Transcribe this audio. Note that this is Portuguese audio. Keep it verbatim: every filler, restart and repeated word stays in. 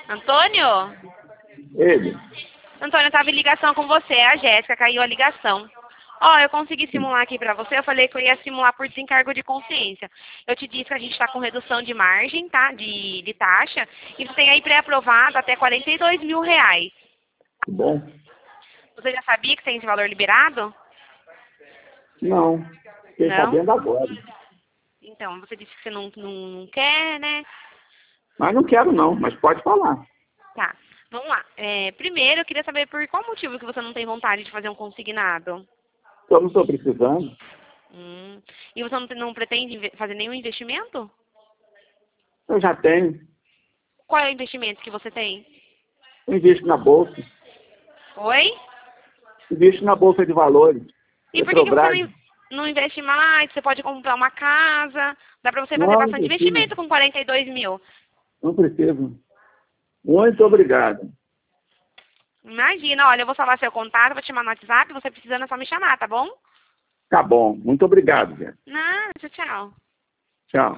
Antônio? Ele. Antônio, eu tava em ligação com você, a Jéssica, caiu a ligação. Ó, eu consegui simular aqui pra você, eu falei que eu ia simular por desencargo de consciência. Eu te disse que a gente tá com redução de margem, tá, de, de taxa, e você tem aí pré-aprovado até quarenta e dois mil reais. Bom? Você já sabia que tem esse valor liberado? Não. Fiquei Não? sabendo agora. Então, você disse que você não, não, não quer, né? Mas não quero não, mas pode falar. Tá, vamos lá. É, primeiro, eu queria saber por qual motivo que você não tem vontade de fazer um consignado. Eu não estou precisando. Hum. E você não, não pretende inve- fazer nenhum investimento? Eu já tenho. Qual é o investimento que você tem? Eu invisto na Bolsa. Oi? Invisto na Bolsa de Valores. E por que, que você Petrobras. não, in- não investe mais? Você pode comprar uma casa. Dá pra você fazer Não, não bastante preciso. investimento com quarenta e dois mil. Não preciso. Muito obrigado. Imagina, olha, eu vou salvar seu contato, vou te chamar no WhatsApp, você precisando é só me chamar, tá bom? Tá bom. Muito obrigado, gente. Não, tchau, tchau. Tchau.